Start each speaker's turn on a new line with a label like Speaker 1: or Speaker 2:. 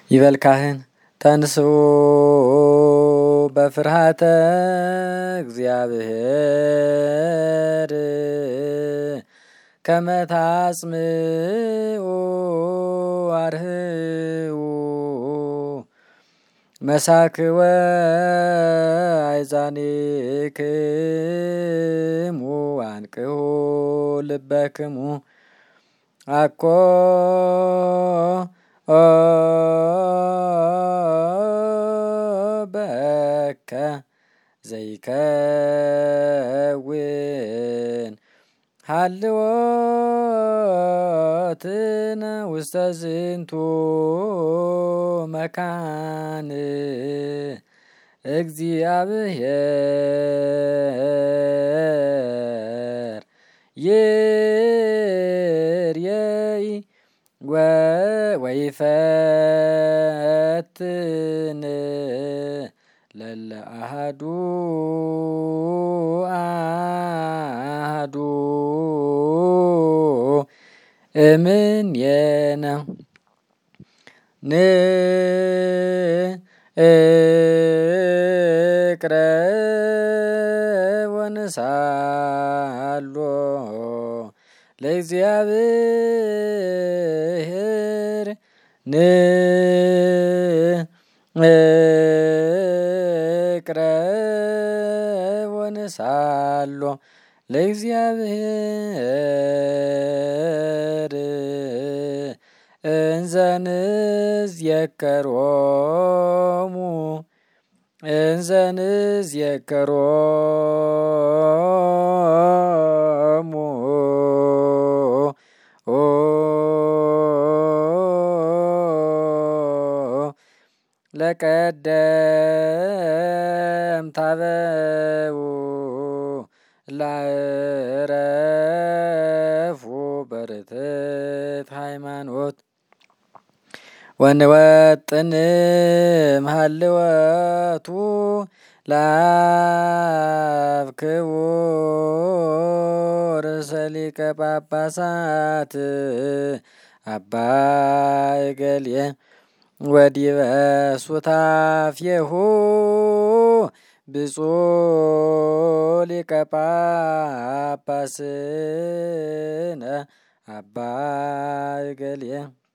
Speaker 1: ይበል ካህን ተንሥኡ በፍርሃተ እግዚአብሔር ከመ ታጽምዑ አርህዉ መሳክወ አእዛኒክሙ አንቅሑ ልበክሙ አኮ በከ ዘይከውን ሀልወትነ ውስተ ዝንቱ መካን እግዚአብሔር ይርየኢ ወይፈትን ለለ አሐዱ እምኔነ ንቅረብ ወንሳሎ ለእግዚአብሔር ንቅረብ ወንሳሎ ለእግዚአብሔር እንዘ ንዝየከሮሙ ለቀደምት አበው ላዕረፉ በርትዕት ሃይማኖት ወንወጥን እምሃልወቱ ለአብ ክቡር ርእሰ ሊቀ ጳጳሳት አባ እገሌ ወዲበ ሱታፌሁ ብፁዕ ሊቀ ጳጳስነ አባ እገሌ